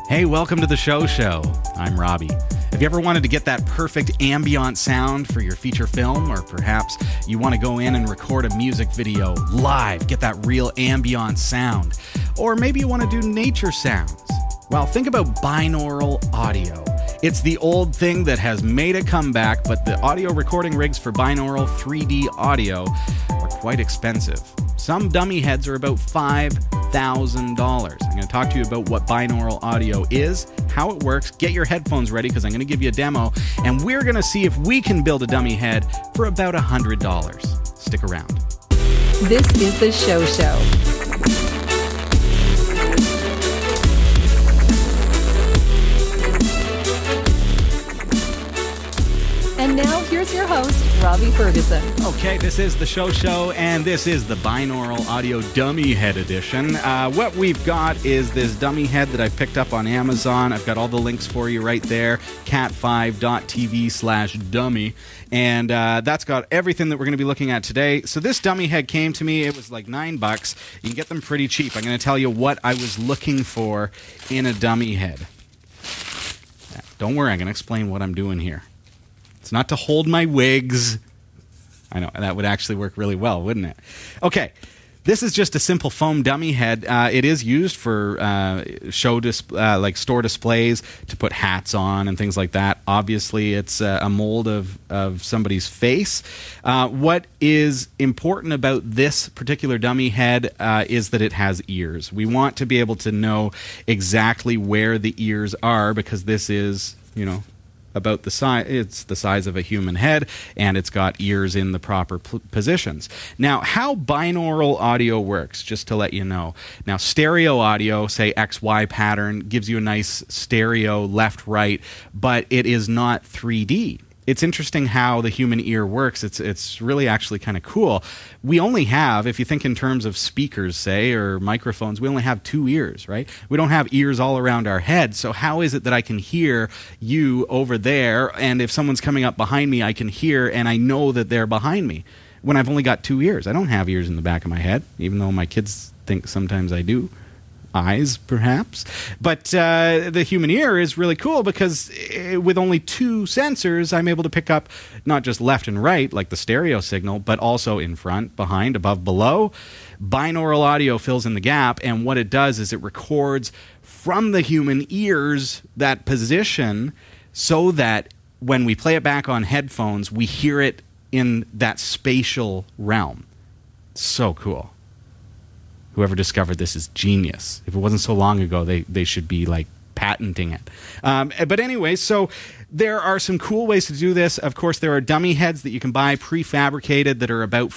Hey, welcome to the show. I'm Robbie. Have you ever wanted to get that perfect ambient sound for your feature film? Or perhaps you want to go in and record a music video live, get that real ambient sound? Or maybe you want to do nature sounds? Well, think about binaural audio. It's the old thing that has made a comeback, but the audio recording rigs for binaural 3D audio are quite expensive. Some dummy heads are about $5,000. I'm going to talk to you about what binaural audio is, how it works. Get your headphones ready because I'm going to give you a demo, and we're going to see if we can build a dummy head for about $100. Stick around. This is the show. And now, here's your host, Robbie Ferguson. Okay, this is the show, and this is the Binaural Audio Dummy Head Edition. What we've got is this dummy head that I picked up on Amazon. I've got all the links for you right there, cat5.tv/dummy. And that's got everything that we're going to be looking at today. So this dummy head came to me. It was like $9. You can get them pretty cheap. I'm going to tell you what I was looking for in a dummy head. Don't worry, I'm going to explain what I'm doing here. It's not to hold my wigs. I know, that would actually work really well, wouldn't it? Okay, this is just a simple foam dummy head. It is used for like store displays to put hats on and things like that. Obviously, it's a mold of somebody's face. What is important about this particular dummy head is that it has ears. We want to be able to know exactly where the ears are because this is, about the size. It's the size of a human head, and it's got ears in the proper positions. Now, how binaural audio works, just to let you know. Now, stereo audio, say XY pattern, gives you a nice stereo left-right, but it is not 3D. It's interesting how the human ear works. It's really actually kind of cool. We only have, if you think in terms of speakers, say, or microphones, we only have 2 ears, right? We don't have ears all around our head. So how is it that I can hear you over there, and if someone's coming up behind me, I can hear, and I know that they're behind me, when I've only got 2 ears? I don't have ears in the back of my head, even though my kids think sometimes I do. Eyes, perhaps. But the human ear is really cool because with only 2 sensors, I'm able to pick up not just left and right, like the stereo signal, but also in front, behind, above, below. Binaural audio fills in the gap, and what it does is it records from the human ears that position so that when we play it back on headphones, we hear it in that spatial realm. So cool. Whoever discovered this is genius. If it wasn't so long ago, they should be like patenting it. But anyway, so there are some cool ways to do this. Of course, there are dummy heads that you can buy prefabricated that are about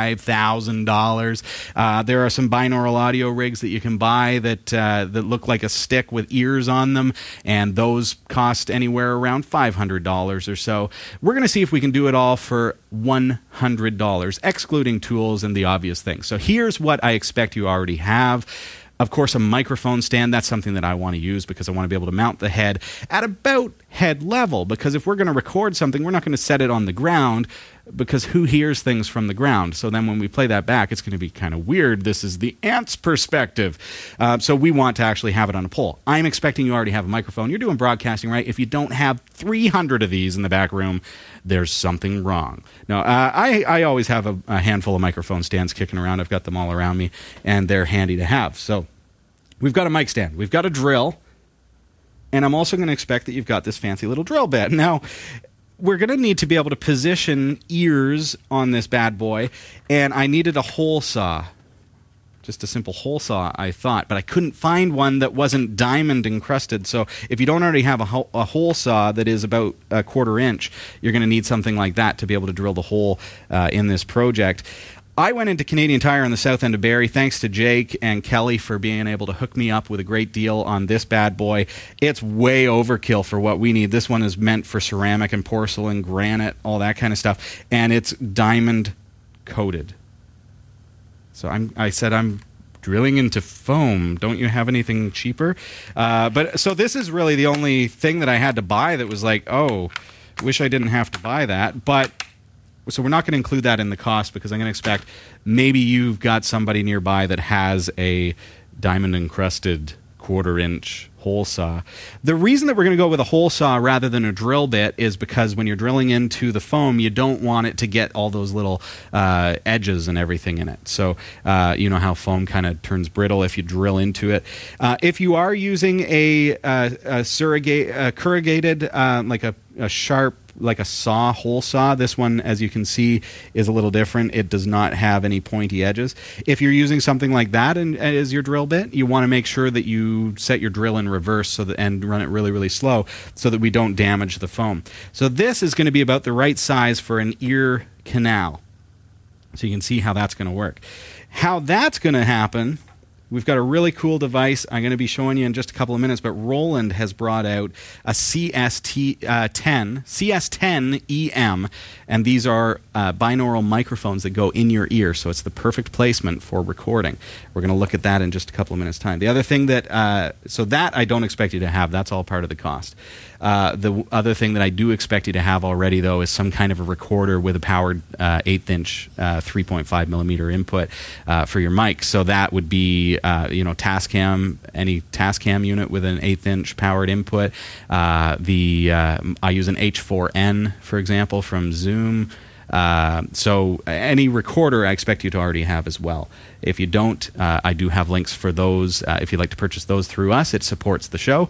$5,000. There are some binaural audio rigs that you can buy that look like a stick with ears on them, and those cost anywhere around $500 or so. We're going to see if we can do it all for $100, excluding tools and the obvious things. So here's what I expect you already have. Of course, a microphone stand, that's something that I want to use because I want to be able to mount the head at about head level. Because if we're going to record something, we're not going to set it on the ground because who hears things from the ground? So then when we play that back, it's going to be kind of weird. This is the ant's perspective. So we want to actually have it on a pole. I'm expecting you already have a microphone. You're doing broadcasting, right? If you don't have 300 of these in the back room, there's something wrong. Now, I always have a handful of microphone stands kicking around. I've got them all around me, and they're handy to have. So we've got a mic stand. We've got a drill. And I'm also going to expect that you've got this fancy little drill bit. Now, we're going to need to be able to position ears on this bad boy, and I needed a hole saw. Just a simple hole saw, I thought, but I couldn't find one that wasn't diamond encrusted. So if you don't already have a hole saw that is about a 1/4 inch, you're going to need something like that to be able to drill the hole in this project. I went into Canadian Tire on the south end of Barrie, thanks to Jake and Kelly for being able to hook me up with a great deal on this bad boy. It's way overkill for what we need. This one is meant for ceramic and porcelain, granite, all that kind of stuff, and it's diamond coated. So I said I'm drilling into foam. Don't you have anything cheaper? But so this is really the only thing that I had to buy that was like, oh, wish I didn't have to buy that. But so we're not going to include that in the cost because I'm going to expect maybe you've got somebody nearby that has a diamond encrusted 1/4-inch hole saw. The reason that we're going to go with a hole saw rather than a drill bit is because when you're drilling into the foam, you don't want it to get all those little edges and everything in it. So you know how foam kind of turns brittle if you drill into it. If you are using a corrugated, like a sharp, like a saw, hole saw. This one, as you can see, is a little different. It does not have any pointy edges. If you're using something like that as your drill bit, you want to make sure that you set your drill in reverse and run it really, really slow so that we don't damage the foam. So this is going to be about the right size for an ear canal. So you can see how that's going to work. How that's going to happen... We've got a really cool device I'm going to be showing you in just a couple of minutes, but Roland has brought out a CS10EM, and these are binaural microphones that go in your ear, so it's the perfect placement for recording. We're going to look at that in just a couple of minutes' time. The other thing that, so that I don't expect you to have, that's all part of the cost. The other thing that I do expect you to have already, though, is some kind of a recorder with a powered 1/8-inch 3.5 millimeter input for your mic. So that would be, Tascam, any Tascam unit with an 1/8-inch powered input. I use an H4n, for example, from Zoom. So any recorder I expect you to already have as well. If you don't, I do have links for those. If you'd like to purchase those through us, it supports the show,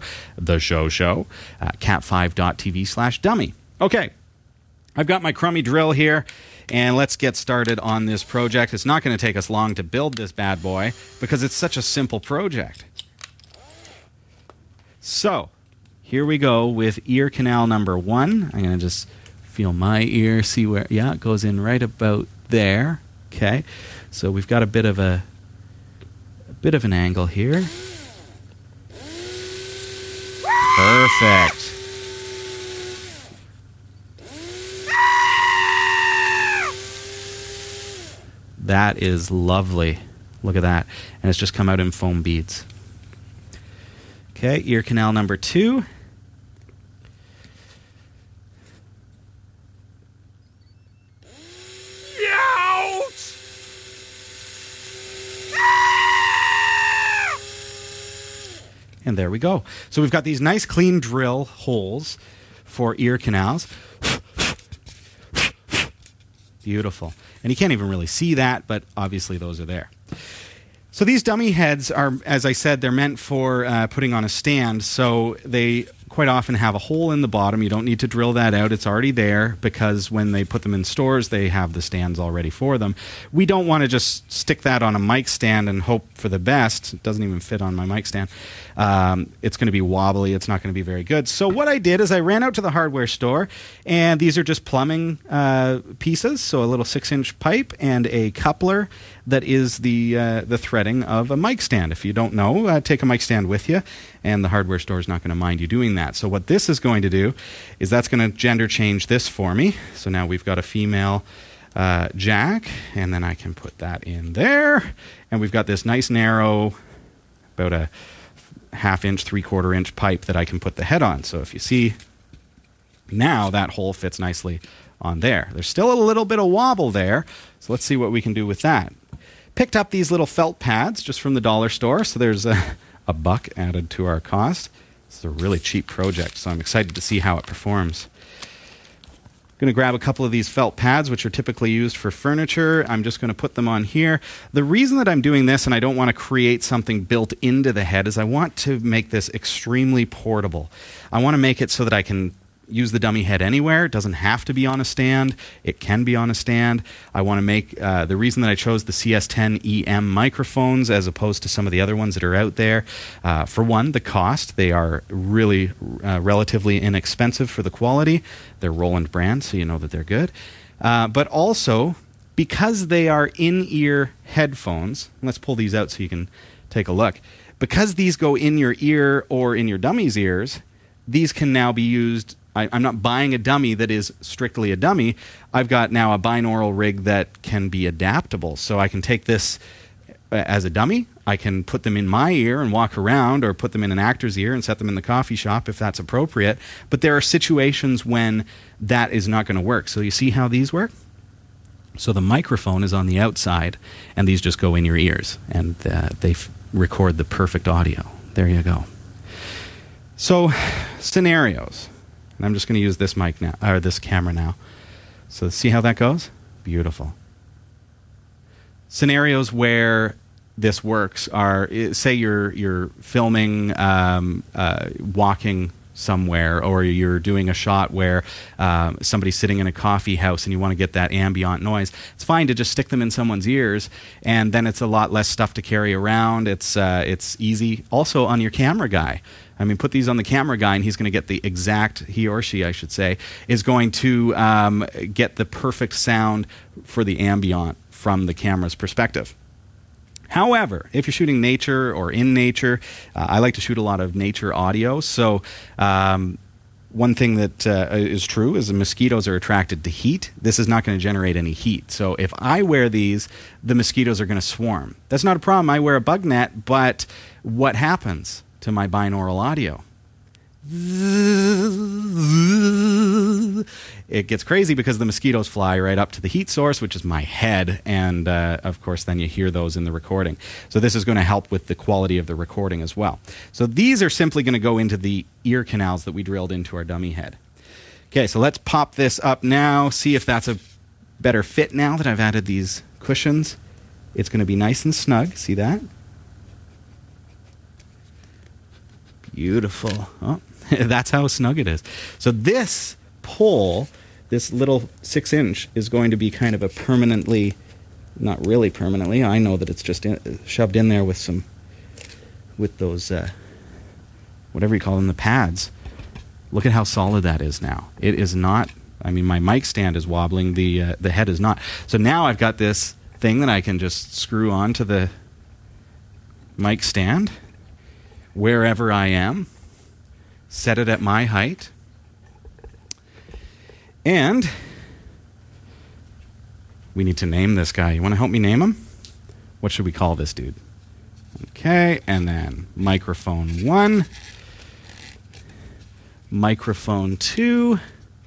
cat5.tv/dummy. Okay, I've got my crummy drill here, and let's get started on this project. It's not going to take us long to build this bad boy because it's such a simple project. So, here we go with ear canal number 1. I'm going to just feel my ear, see where, yeah, it goes in right about there. Okay, so we've got a bit of an angle here. Perfect. That is lovely. Look at that. And it's just come out in foam beads. Okay, ear canal number 2. And there we go. So we've got these nice clean drill holes for ear canals. Beautiful. And you can't even really see that, but obviously those are there. So these dummy heads are, as I said, they're meant for putting on a stand. So they quite often have a hole in the bottom. You don't need to drill that out. It's already there because when they put them in stores, they have the stands already for them. We don't want to just stick that on a mic stand and hope for the best. It doesn't even fit on my mic stand. It's going to be wobbly. It's not going to be very good. So what I did is I ran out to the hardware store, and these are just plumbing pieces. So a little 6-inch pipe and a coupler that is the threading of a mic stand. If you don't know, take a mic stand with you, and the hardware store is not going to mind you doing that. So what this is going to do is that's going to gender change this for me. So now we've got a female jack, and then I can put that in there, and we've got this nice narrow, about a 1/2-inch, 3/4-inch pipe that I can put the head on. So if you see, now that hole fits nicely on there. There's still a little bit of wobble there, so let's see what we can do with that. Picked up these little felt pads just from the dollar store, so there's a $1 added to our cost. It's a really cheap project, so I'm excited to see how it performs. I'm going to grab a couple of these felt pads, which are typically used for furniture. I'm just going to put them on here. The reason that I'm doing this, and I don't want to create something built into the head, is I want to make this extremely portable. I want to make it so that I can use the dummy head anywhere. It doesn't have to be on a stand. It can be on a stand. I want to make, the reason that I chose the CS10EM microphones as opposed to some of the other ones that are out there, for one, the cost. They are really relatively inexpensive for the quality. They're Roland brand, so you know that they're good. But also, because they are in-ear headphones, let's pull these out so you can take a look. Because these go in your ear or in your dummy's ears, these can now be used. I'm not buying a dummy that is strictly a dummy. I've got now a binaural rig that can be adaptable. So I can take this as a dummy. I can put them in my ear and walk around, or put them in an actor's ear and set them in the coffee shop if that's appropriate. But there are situations when that is not going to work. So you see how these work? So the microphone is on the outside, and these just go in your ears, and they record the perfect audio. There you go. So, scenarios. And I'm just going to use this mic now, or this camera now. So see how that goes? Beautiful. Scenarios where this works are, say you're filming, walking somewhere, or you're doing a shot where somebody's sitting in a coffee house and you want to get that ambient noise. It's fine to just stick them in someone's ears, and then it's a lot less stuff to carry around. It's easy. Also on your camera guy. I mean, put these on the camera guy, and he's going to get the exact, he or she, I should say, is going to get the perfect sound for the ambient from the camera's perspective. However, if you're shooting nature or in nature, I like to shoot a lot of nature audio. So one thing that is true is the mosquitoes are attracted to heat. This is not going to generate any heat. So if I wear these, the mosquitoes are going to swarm. That's not a problem. I wear a bug net, but what happens to my binaural audio? It gets crazy because the mosquitoes fly right up to the heat source, which is my head, and of course then you hear those in the recording. So this is going to help with the quality of the recording as well. So these are simply going to go into the ear canals that we drilled into our dummy head. Okay, so let's pop this up now, see if that's a better fit now that I've added these cushions. It's going to be nice and snug, see that? Beautiful. Oh, that's how snug it is. So this pole, this little 6-inch, is going to be kind of a permanently, not really permanently, I know that it's just shoved in there with those, whatever you call them, the pads. Look at how solid that is now. It is not, I mean, my mic stand is wobbling, the head is not. So now I've got this thing that I can just screw onto the mic stand wherever I am, set it at my height, and we need to name this guy. You want to help me name him? What should we call this dude? Okay, and then microphone 1, microphone 2,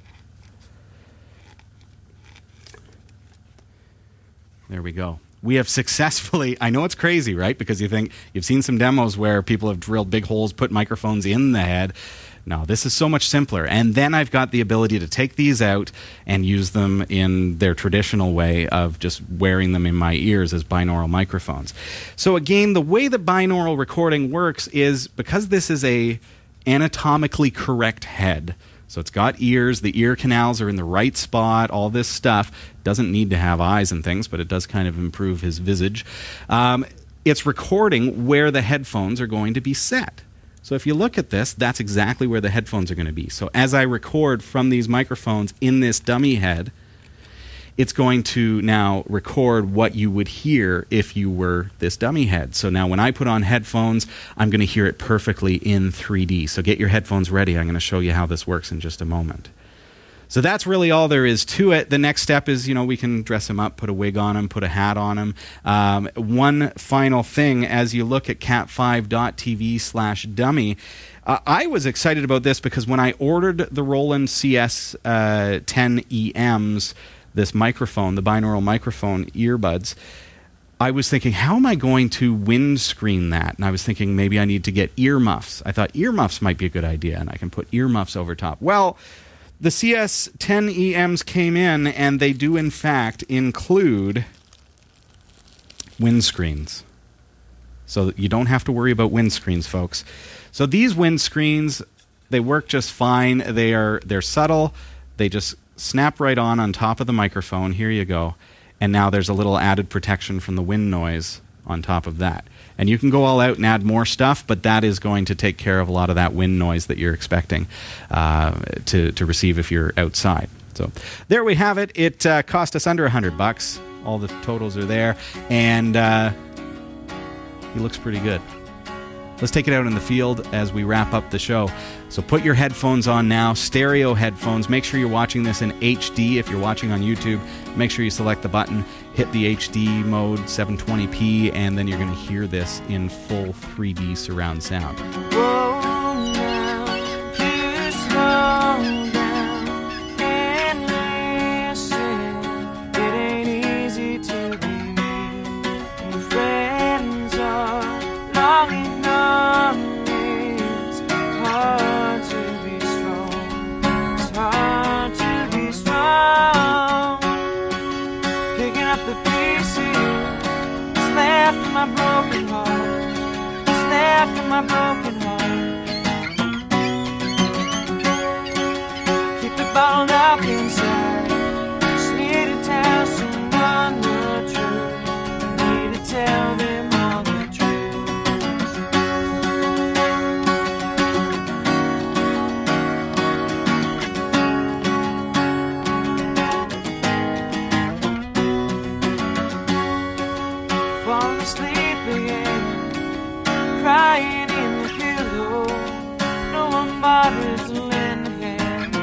there we go. We have successfully, I know it's crazy, right? Because you think, you've seen some demos where people have drilled big holes, put microphones in the head. No, this is so much simpler. And then I've got the ability to take these out and use them in their traditional way of just wearing them in my ears as binaural microphones. So again, the way the binaural recording works is, because this is a anatomically correct head, so it's got ears, the ear canals are in the right spot, all this stuff. Doesn't need to have eyes and things, but it does kind of improve his visage. It's recording where the headphones are going to be set. So if you look at this, that's exactly where the headphones are going to be. So as I record from these microphones in this dummy head, it's going to now record what you would hear if you were this dummy head. So now when I put on headphones, I'm going to hear it perfectly in 3D. So get your headphones ready. I'm going to show you how this works in just a moment. So that's really all there is to it. The next step is, we can dress him up, put a wig on him, put a hat on him. One final thing, as you look at cat5.tv/dummy, I was excited about this because when I ordered the Roland CS10EMs, this microphone, the binaural microphone earbuds, I was thinking, how am I going to windscreen that? And I was thinking maybe I need to get earmuffs. I thought earmuffs might be a good idea, and I can put earmuffs over top. Well, the CS10EMs came in, and they do in fact include windscreens. So you don't have to worry about windscreens, folks. So these windscreens, they work just fine. They're subtle. They just snap right on top of the microphone. Here you go. And now there's a little added protection from the wind noise on top of that. And you can go all out and add more stuff, but that is going to take care of a lot of that wind noise that you're expecting to receive if you're outside. So there we have it. It cost us under $100. All the totals are there. And he looks pretty good. Let's take it out in the field as we wrap up the show. So put your headphones on now, stereo headphones. Make sure you're watching this in HD. If you're watching on YouTube, make sure you select the button, hit the HD mode, 720p, and then you're going to hear this in full 3D surround sound. heart is a lending hand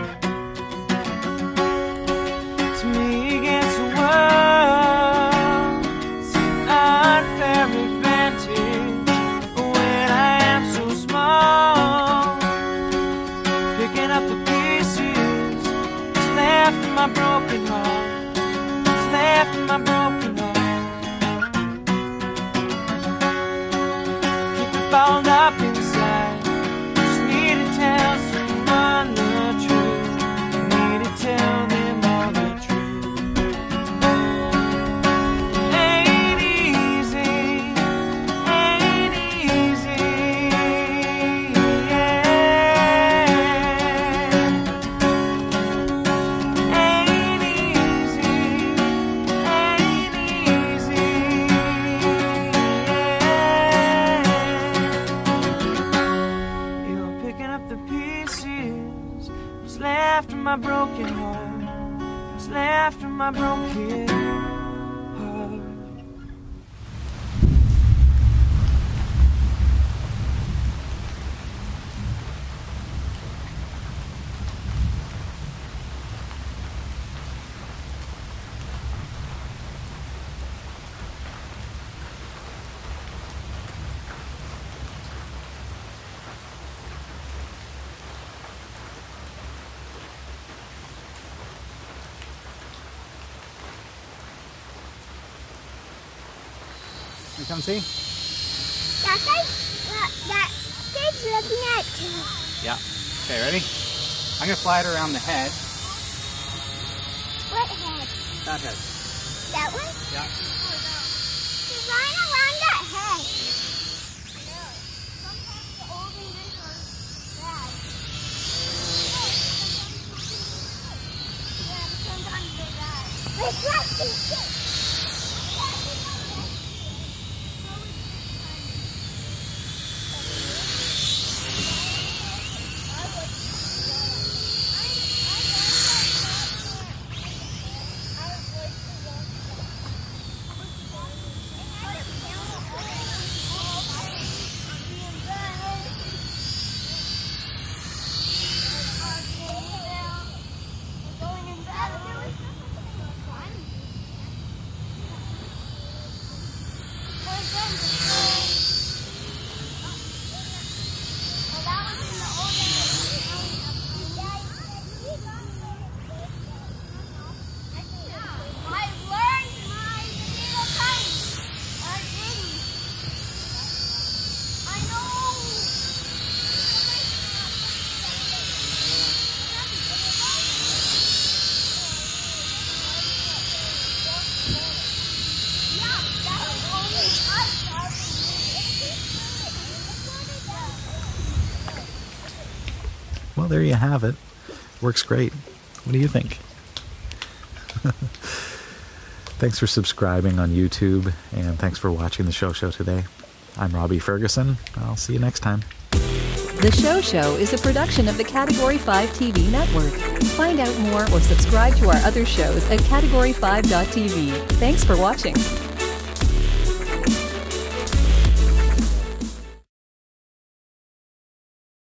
to me against the world. It's an unfair advantage when I am so small. Picking up the pieces that's left in my broken heart, that's left in my broken heart. Bound up inside, just need to tell someone the truth. Need to tell them all the truth. Ain't easy, ain't easy, yeah. Ain't easy, ain't easy, the pieces was left in my broken heart, was left in my broken heart. You come see? That kid's looking at you. Yeah. Okay, ready? I'm going to fly it around the head. What head? That head. That one? Yeah. You're flying around that head. Sometimes the old leaders are bad. Yeah, sometimes they're bad. Reflecting shit. Well, there you have it. Works great. What do you think? Thanks for subscribing on YouTube, and thanks for watching the show today. I'm Robbie Ferguson. I'll see you next time. The Show is a production of the Category 5 TV network. Find out more or subscribe to our other shows at category5.tv. Thanks for watching.